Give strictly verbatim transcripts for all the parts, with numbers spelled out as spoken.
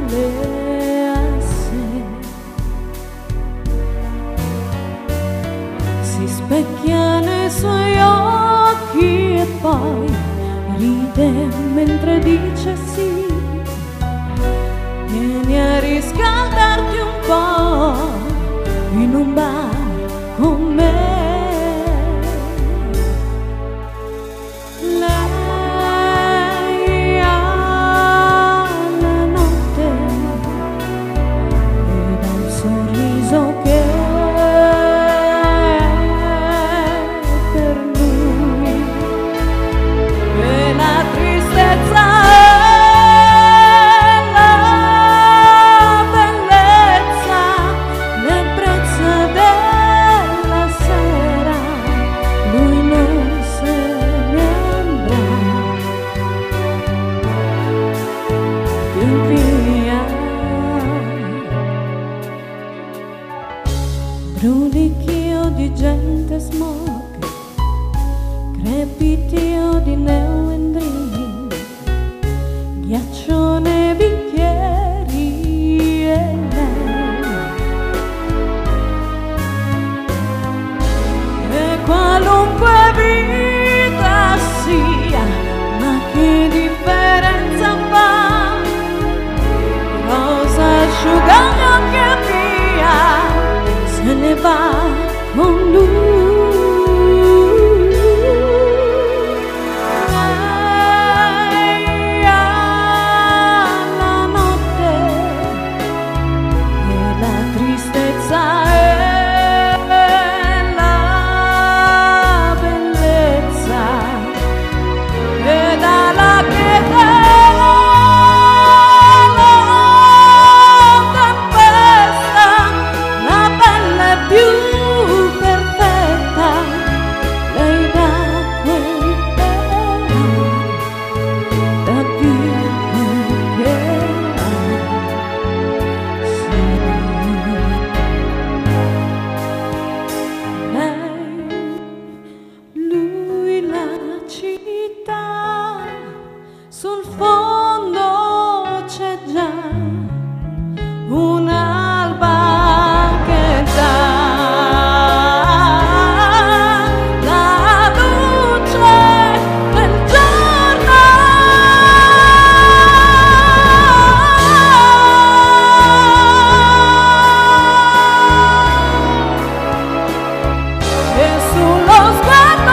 male a sé. Si specchia nei suoi occhi e poi ride mentre dice sì. Vieni a riscaldarti un po' in un bar con me. Brulichio di gente, smog, crepitio di neoendrini, ghiaccio nei bicchieri e lei. E qualunque vita sia, ma che differenza fa? Rosa asciuga gli occhi e via, se ne va con lui. Lei alla notte e la tristezza e la bellezza e dalla quiete sul fondo c'è già un'alba che dà la luce del giorno. E sullo sguardo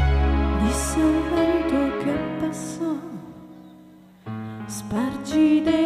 spargi